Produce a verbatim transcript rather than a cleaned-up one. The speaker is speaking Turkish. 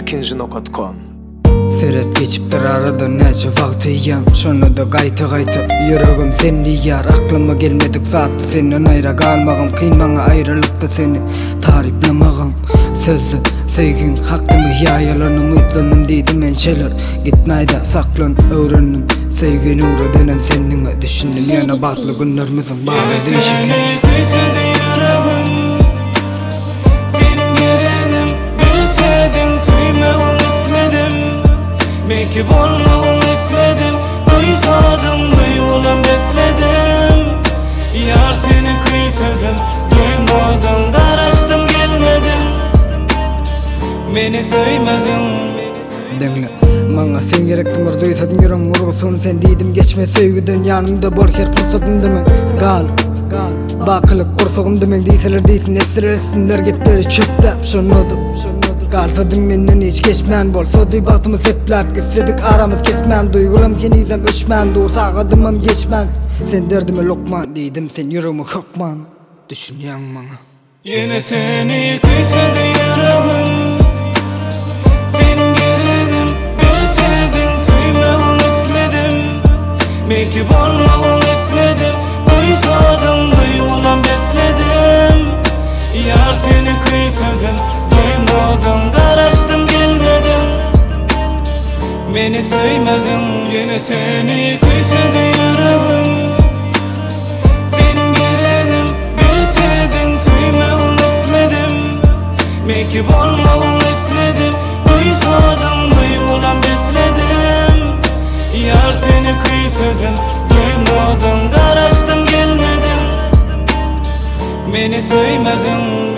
ikinci nokta com. Seret geçipdir arada neçe vakti yam. Şonu da gayta gayta yüreğim sendi yar. Aklıma gelmedik zatı senden ayra kalmağım. Kıymana ayrılıkta seni tariflemağım. Sözü sevgin hakkımı hiyayalarını mutlanım deydim en şeyler. Gitmeyde saklan öğrendim. Sevgini uğra denen seninle düşündüm. Yana baklı günlerimizin bağlı değişik. Mekip olmağını istedim, duysadım duygulam besledim. Yar seni kıysadım, duymadım, daraştım gelmedim. Beni söylemedim. Dengle, bana sen gerektin var duysadın yüreğim vurgusunu sen deydim. Geçme sevgiden yanımda bol her fırsatın demek. Gal, gal, bakılık kursuğum demek deyseler deysin. Esler etsinler gepleri çöplep şunudur. Kalsadım menden hiç geçmen bolsa duy baktımız heplep gitsedik aramız kesmen. Duygulam kenizem öçmen doğsa adımım geçmen. Sen derdime lokman deydim sen yüreğime hokman. Düşünyan bana Yine seni kıysadı yüreğim. Sen gereğim bilsedin söylemem istedim. Mekip olmağını istedim, duysadım duygulam besledim. Yar seni kıysadım, duymadım, daraştım gelmedim. Beni söylemedim. Yine seni kıysadı yüreğim. Sen gereğim bilsedin söylemem istedim. Mekip olmağını istedim, duysadım duygulam besledim. Yar seni kıysadım, duymadım, daraştım gelmedim. Beni söylemedim.